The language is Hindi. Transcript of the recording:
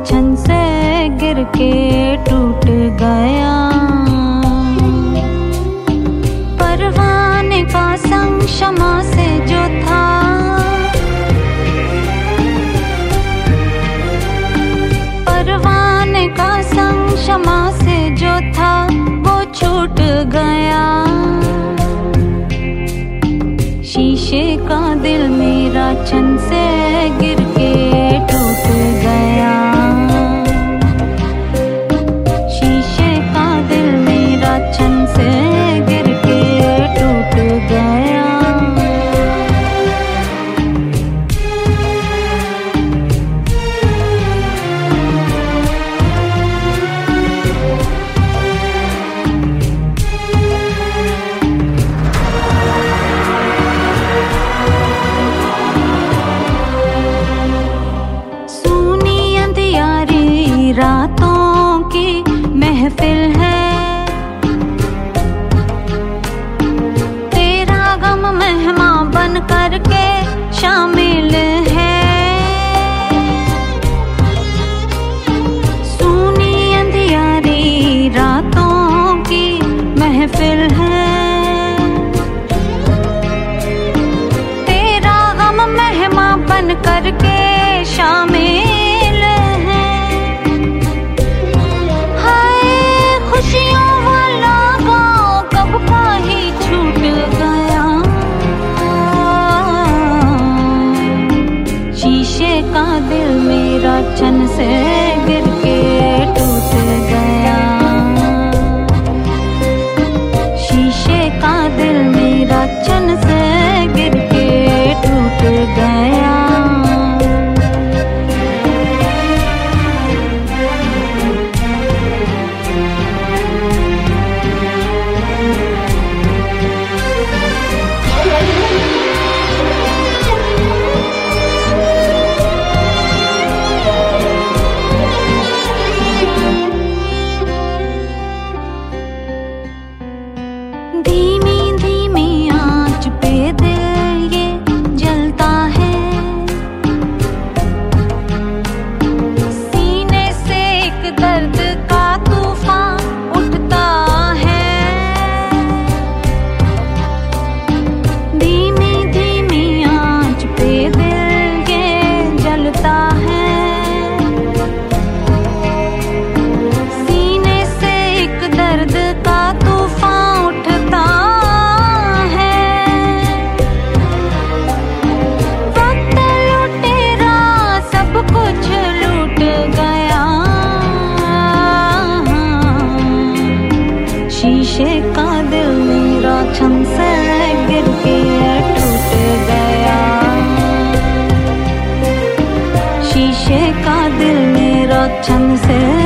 छन से गिर के टूट गया। परवाने का संग शमा से जो था, परवाने का संग शमा से जो था वो छूट गया। शीशे का दिल मेरा छन से गिर के टूट गया। शीशे का दिल मेरा छन से गिर के टूट गया। रातों की महफिल है, तेरा गम मेहमां बन कर के शामिल है। सूनी अंधियारी रातों की महफिल है, तेरा गम मेहमां बन कर के शामिल का दिल मेरा छन से गिर के टूट गया। शीशे का दिल मेरा छन से गिर के टूट गया। धीमी धीमी आंच पे दिल ये जलता है, सीने से एक दर्द का तूफान उठता है। धीमी धीमी आंच पे दिल ये जलता है, सीने से एक दर्द का तूफान शीशे का दिल मेरा छन से गिर के टूट गया। शीशे का दिल मेरा छन से